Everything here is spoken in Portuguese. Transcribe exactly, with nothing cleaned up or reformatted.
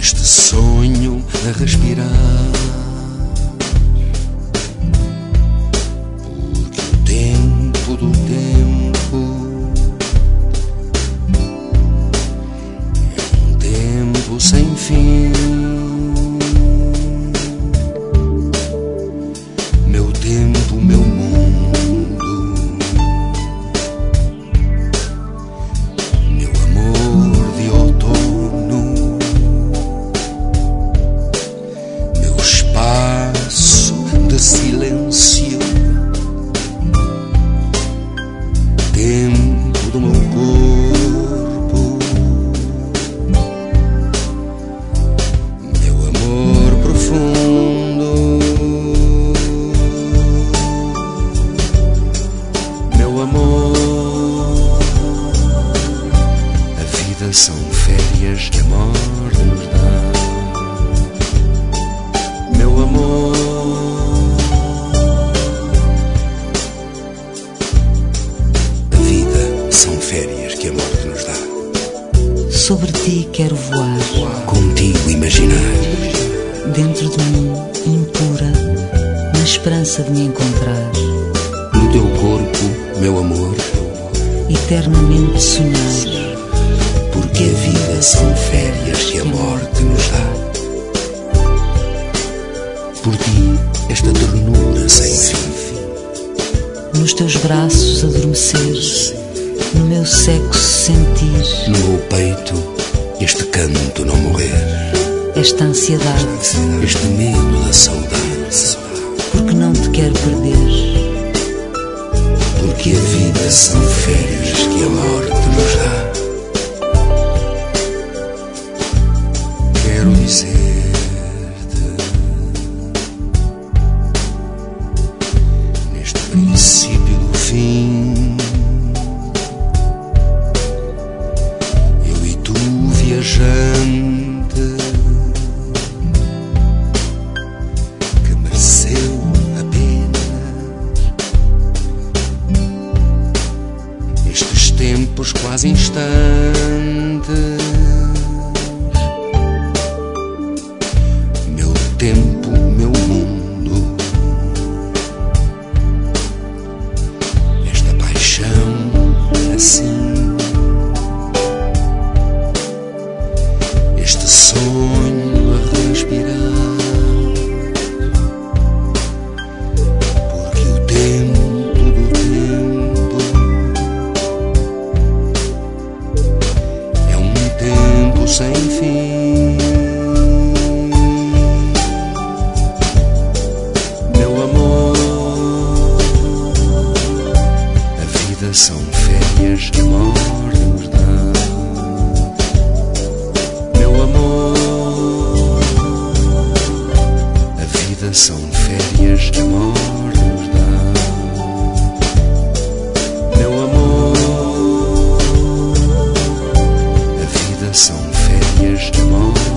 este sonho a respirar. Porque o tempo do tempo é um tempo sem fim. Meu tempo, meu mundo, meu amor de outono, meu espaço de silêncio, tempo do meu corpo, meu amor profundo, meu amor. A vida são férias que a morte nos dá. Meu amor, a vida são férias que a morte nos dá. Sobre ti quero voar, Contigo imaginar, dentro de mim, impura, na esperança de me encontrar, no teu corpo, meu amor, eternamente sonhar. porque a vida são férias que a morte nos dá. Por ti, esta ternura sem fim, Nos teus braços adormecer, no meu sexo sentir no meu peito, este canto não morrer, esta ansiedade, este medo da saudade, porque não te quero perder. porque a vida são férias que a morte nos dá. Quero dizer-te, neste princípio do fim, eu e tu viajante, que mereceu a pena estes tempos quase instantes. Meu tempo, meu mundo, esta paixão assim, este sonho a respirar, porque o tempo do tempo é um tempo sem fim. Meu amor, a vida são férias que a morte nos dá. Meu amor, a vida são férias que a morte nos dá. Meu amor, a vida são férias que a morte